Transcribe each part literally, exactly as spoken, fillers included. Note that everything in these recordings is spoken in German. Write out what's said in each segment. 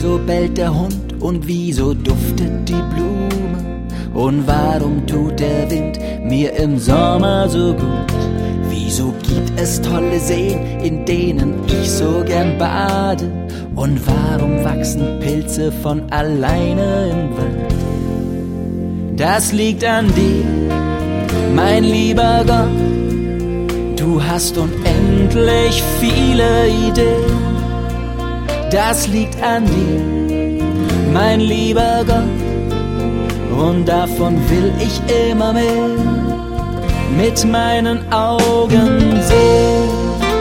Wieso bellt der Hund und wieso duftet die Blume? Und warum tut der Wind mir im Sommer so gut? Wieso gibt es tolle Seen, in denen ich so gern bade? Und warum wachsen Pilze von alleine im Wald? Das liegt an dir, mein lieber Gott. Du hast unendlich viele Ideen. Das liegt an dir, mein lieber Gott. Und davon will ich immer mehr mit meinen Augen sehen.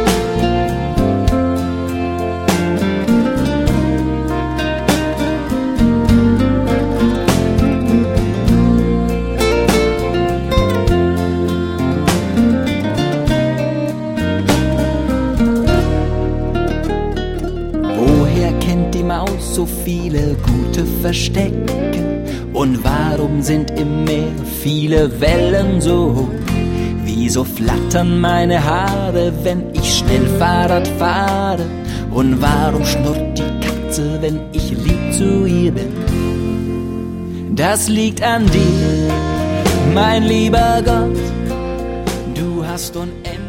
Woher kennt die Maus so viele gute Verstecke? Und warum sind im Meer viele Wellen so hoch? Wieso flattern meine Haare, wenn ich schnell Fahrrad fahre? Und warum schnurrt die Katze, wenn ich lieb zu ihr bin? Das liegt an dir, mein lieber Gott. Du hast unendlich